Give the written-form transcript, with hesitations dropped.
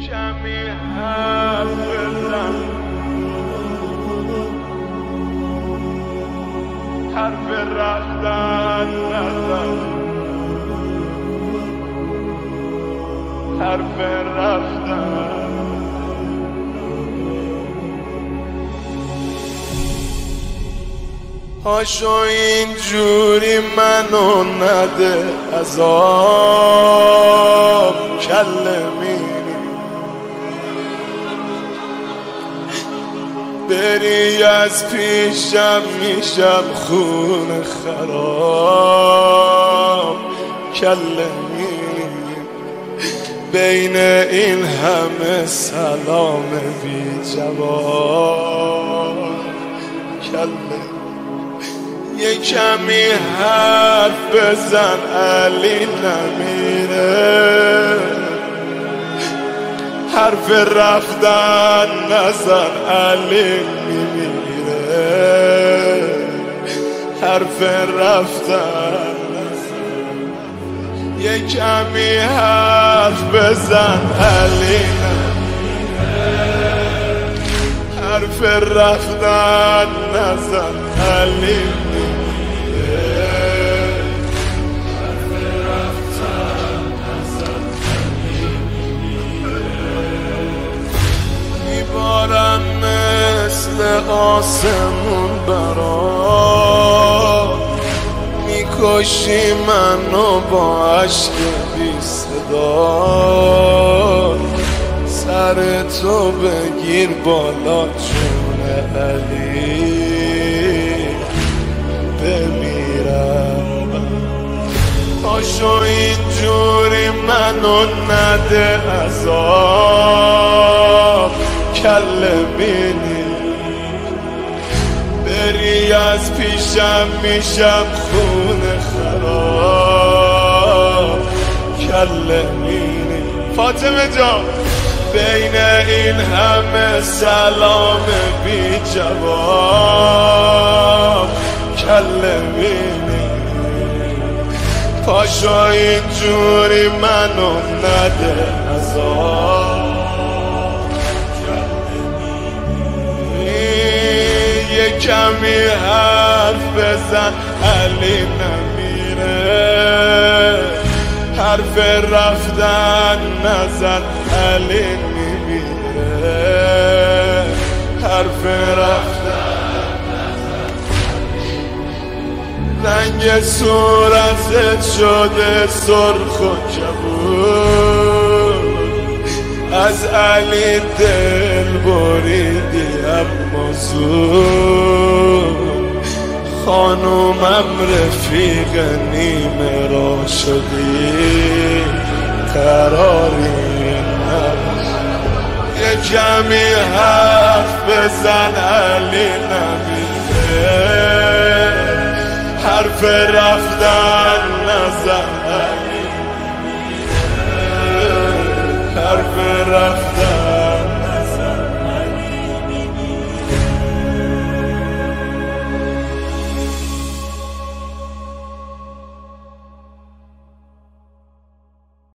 کمی حرف بزن، حرف رفتن نزن، حرف رفتن. هاشو اینجوری منو نده عذاب کلمی، بری از پیشم میشم خون خراب کلمی. بین این همه سلام بی جواب کلمی. یه کمی حرف بزن علی نمیره، حرف رفتن نزن علی میمیره، حرف رفتن نزن. یه کمی حرف بزن علی نمیره، حرف رفتن نزن علی مثل آسمون برا میکشی منو با عشق بی صدا. سر تو بگیر بالا جون علی بمیرم. پاشو اینجوری منو نده عذاب کلمینی، بری از پیشم میشم خون خراب کلمینی. فاطمه جان بین این همه سلام بی جواب کلمینی. پاشو اینجوری منو نده عذاب. یه کمی حرف بزن علی نمیره، حرف رفتن نزن علی میمیره، حرف رفتن نزن. رنگ صورتت شده سرخ و کبود، از علی دل بریدی اما زود. خانومم رفیق نیمه را شدی قراری نباشد. یه کمی حرف بزن علی نمیره، حرف رفتن نزن